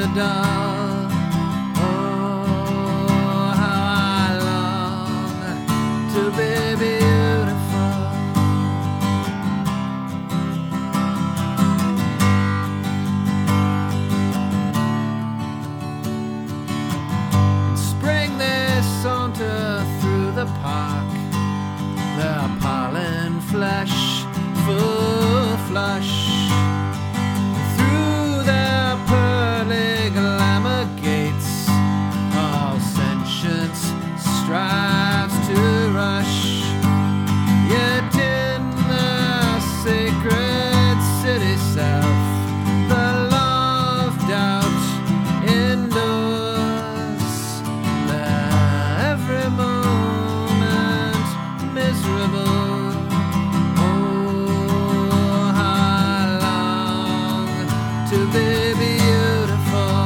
a doll. Oh, how I long to be beautiful. In spring they saunter through the park, their pollen flesh full flush. Through their pearly glamour gates, all sentience strives to rush. Yet in the sacred city self, the law of doubt endures. Their every moment miserable. To be beautiful.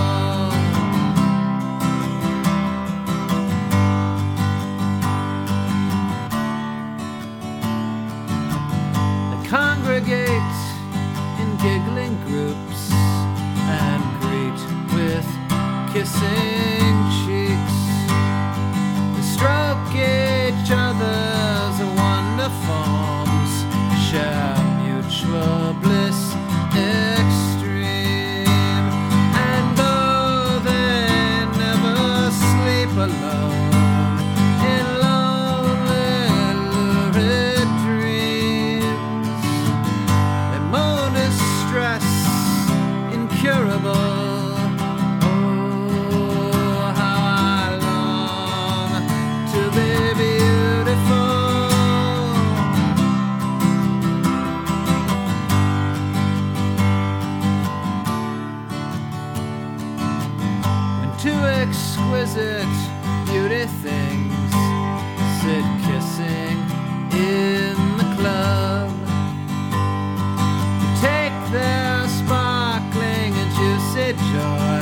They congregate in giggling groups and greet with kissing cheeks. They stroke each other's wonder forms, share mutual bliss extreme, and though they never sleep alone in lonely lurid dreams, they moan distress incurable. Oh, how I long to be beautiful. Two exquisite beauty things sit kissing in the club. Take their sparkling and juicy joy